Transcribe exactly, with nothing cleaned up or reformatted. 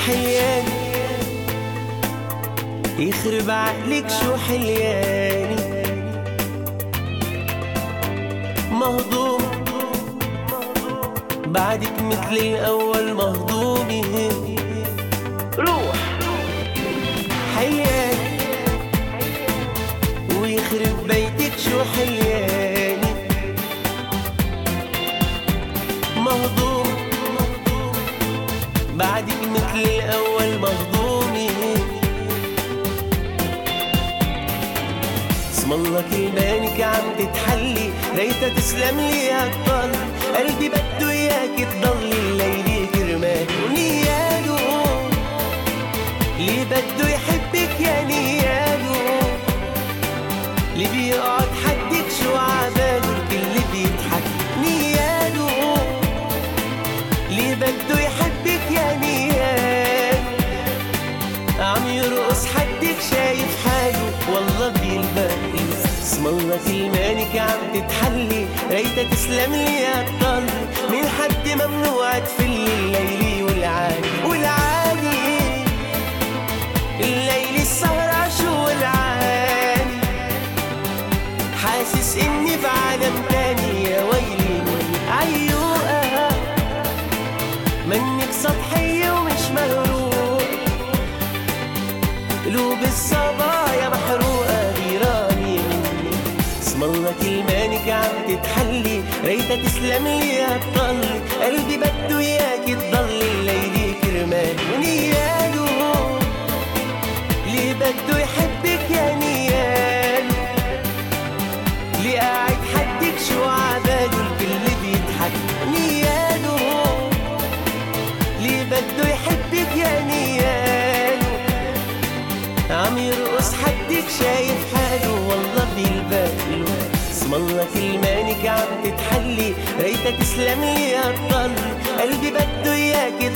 حياني يخرب عقلك شو حلياني، مهضوم بعدك مثل الأول مهضومي، روح حياني ويخرب بيتك شو حلياني، مهضوم بعدك مثل الأول مهضومي. اسم الله كلمانك عم تتحلي، ريتا تسلم لي هالطل، قلبي بده اياك تضلي الليلة كرمال ونياله، اللي بده يحبك يا نياله، اللي بيقعد حدك شو عباله، اللي بيضحك نياله، اللي بده يحبك يا نياله، عم يرقص حدك شايف حاله والله بيلبق. اسم الله كلمانك عم تتحلي، ريتا تسلم لي هالطل، من حد ممنوع تفلي الليلي والعالي والعالي، الليلي السهرة شو العالي، حاسس اني بعالم تاني يا ويلي عيوقة، منك سطحية ومش مهروقة، قلوب الصبايا محروقة غيراني مني. اسم الله كلمانك عم تتحلي، ريتا تسلم لي هالطل، قلبي بده اياك تضلي الليلة كرمال ونياله، اللي بده يحبك يا نياله، اللي قاعد حدك شو عباله، الكل بيضحك نياله، اللي بده يحبك يا نياله، عم يرقص حدك شايف حاله والله بيلبقله. اسم الله كلمانك عم تتحلي، ريتا تسلم لي هالطل، قلبي بده اياك